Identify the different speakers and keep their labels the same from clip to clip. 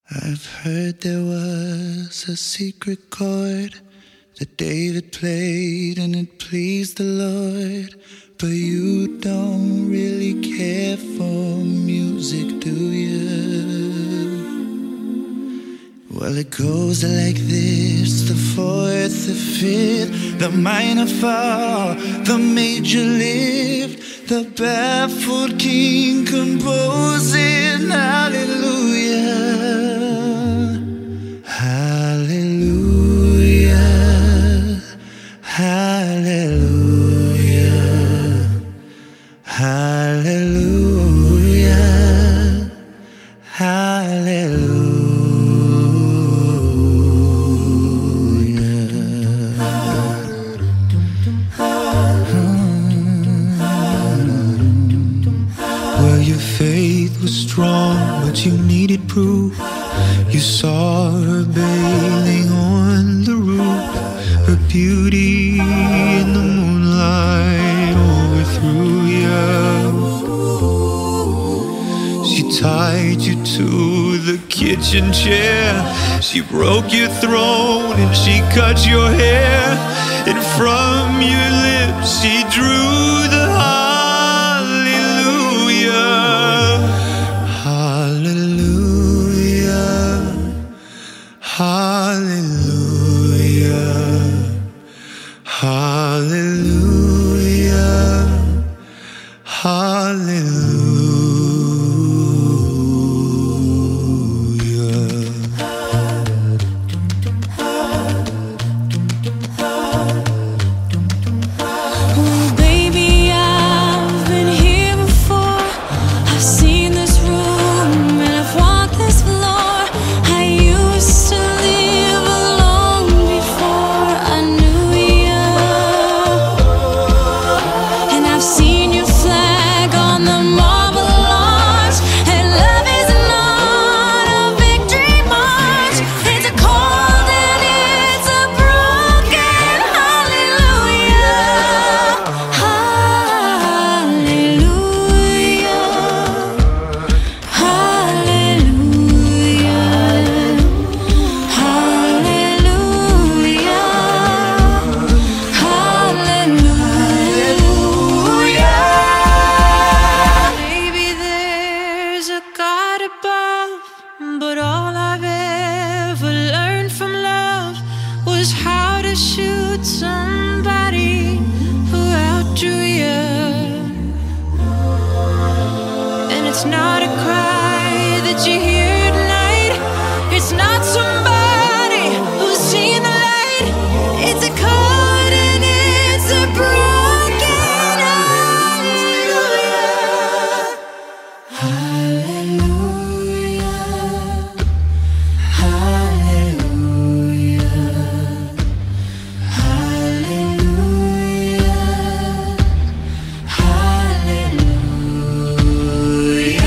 Speaker 1: I've heard there was a secret chord that David played and it pleased the Lord. But you don't really care for music, do you? Well, it goes like this: the fourth, the fifth, the minor fall, the major lift, the baffled king composing hallelujah, hallelujah, hallelujah, hallelujah, hallelujah. Faith was strong, but you needed proof. You saw her bathing on the roof, her beauty in the moonlight overthrew you. She tied you to the kitchen chair, she broke your throne and she cut your hair, and from your lips she drew the hallelujah,
Speaker 2: Oh, baby, I've been here before. I've seen this room and I've walked this floor. I used to live alone before I knew you, and I've seen your flag on the marble arch. And love is not a victory march, it's a cold and it's a broken hallelujah, hallelujah, hallelujah, hallelujah. Maybe there's a God above, but all I've ever learned from love was how to shoot somebody who outdrew you. And it's not a cry that you hear tonight, it's not somebody who's seen the light, it's a chord and it's a broken hallelujah, hallelujah, hallelujah, hallelujah,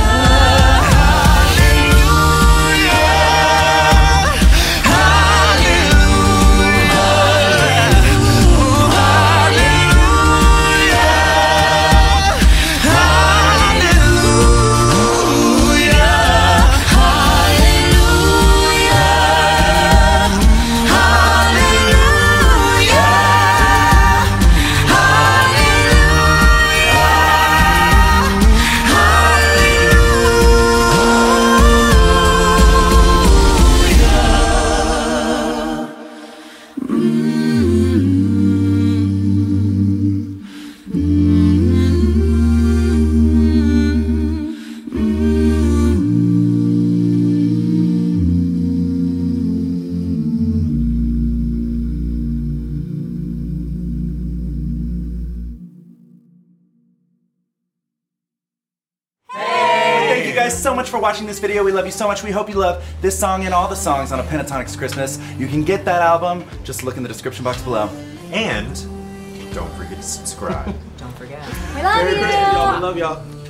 Speaker 3: Thank you guys so much for watching this video. We love you so much. We hope you love this song and all the songs on A Pentatonics Christmas. You can get that album. Just look in the description box below.
Speaker 4: And don't forget to subscribe.
Speaker 5: Don't forget.
Speaker 2: We love you.
Speaker 3: We love y'all.